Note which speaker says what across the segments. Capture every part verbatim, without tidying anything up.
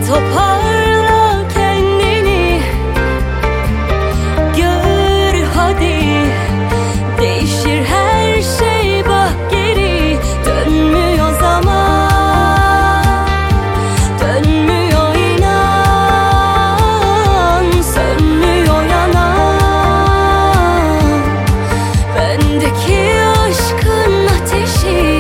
Speaker 1: toparla kendini, gör hadi. Değişir her şey, bak geri. Dönmüyor zaman, dönmüyor inan. Sönmüyor yanan bendeki aşkın ateşi.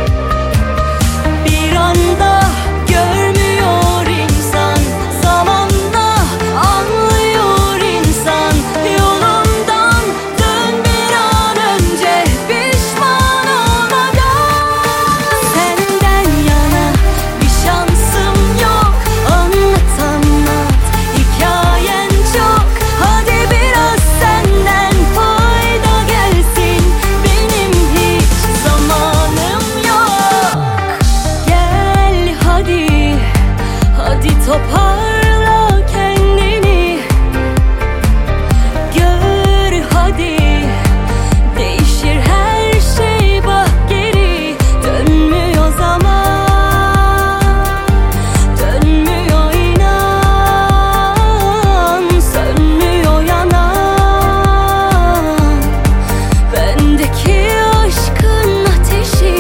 Speaker 1: Bir anda görmüyor insan, zamanla anlıyor insan. Yolundan dön bir an önce, pişman olmadan. Senden yana bir şansım yok, anlat anlat, hikayen çok. Hadi biraz senden fayda gelsin, benim hiç zamanım yok. Gel hadi, hadi toparla kendini, gör hadi. Değişir her şey, bak geri. Dönmüyor zaman, dönmüyor inan. Sönmüyor yanan bendeki aşkın ateşi.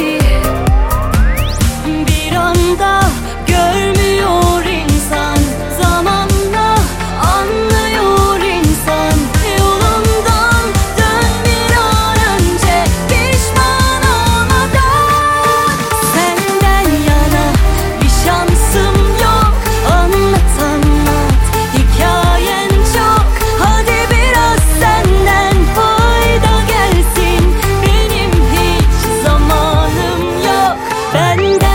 Speaker 1: Bir anda görmüyor insan, zamanla anlıyor insan. Yolundan dön bir an önce, pişman olmadan. Senden yana bir şansım yok, anlat anlat, hikayen çok. Hadi biraz senden fayda gelsin, benim hiç zamanım yok. Benden